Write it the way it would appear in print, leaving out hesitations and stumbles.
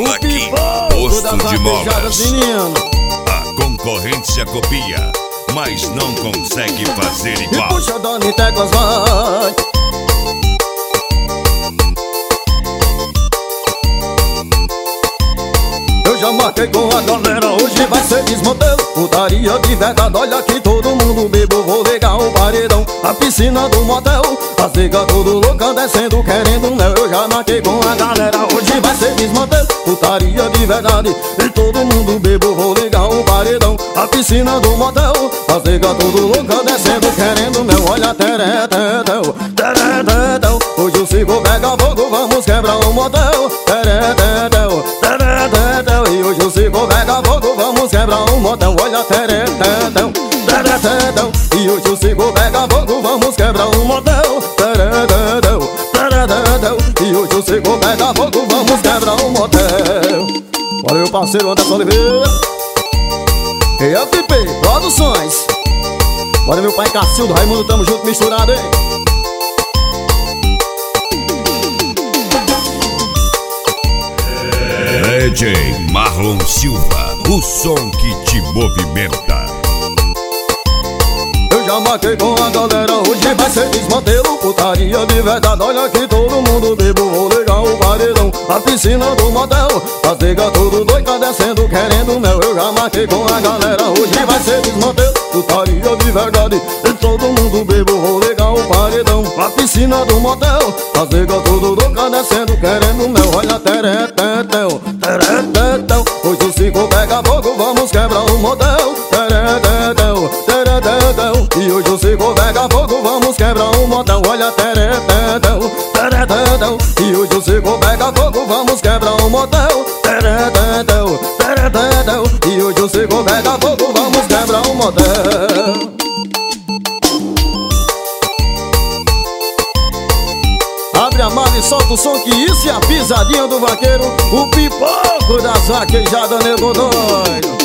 Aqui, posto de molas. A concorrência copia, mas não consegue fazer igual. E puxa Dani Teclas vai. Eu já marquei com a galera, hoje vai ser desmantelo. Putaria de verdade, olha aqui todo mundo bebo. Vou ligar o paredão, a piscina do motel. As nega tudo louca descendo querendo mel. Eu já marquei com a galera, hoje vai ser desmantelo. Putaria de verdade, e todo mundo bebo. Vou ligar o paredão, a piscina do motel. As nega tudo louca descendo querendo mel. Olha teretetel, teretetel. Hoje o cigo pega fogo, vamos quebrar o motel. Teretetel, teretetel. E hoje o cigo pega fogo, vamos quebrar o motel. Olha teretetel, teretetel. E hoje o cigo pega fogo, vamos quebrar o motel. Teretetel, teretetel. E hoje o cigo pega fogo, vamos quebrar o motel. Valeu, parceiro Anderson Oliveira e FP Produções. Olha meu pai Cacildo, Raimundo, tamo junto, misturado, hein? DJ Marlon Silva, o som que te movimenta. Eu já marquei com a galera, hoje vai ser desmantelo. Putaria de verdade, olha aqui todo mundo bebo. Vou ligar o paredão, a piscina do motel. As nega tudo doida descendo querendo mel. Eu já marquei com a galera, hoje vai ser desmantelo. Putaria de verdade, e todo mundo bebo. Vou ligar o paredão, a piscina do motel. As nega tudo doida descendo querendo mel. Olha teretetel, teretetel. Hoje o cico pega fogo, vamos quebrar o motel. Teretetel, teretetel. E hoje o cico pega fogo, vamos quebrar o motel. Olha teretetel, teretetel. E hoje o cico pega fogo, vamos quebrar o motel. Teretetel, teretetel. E hoje o cico pega fogo, vamos quebrar o motel. Abre a mala e solta o som, que isso é a pisadinha do vaqueiro. O pipoco das vaquejadas, nego doido.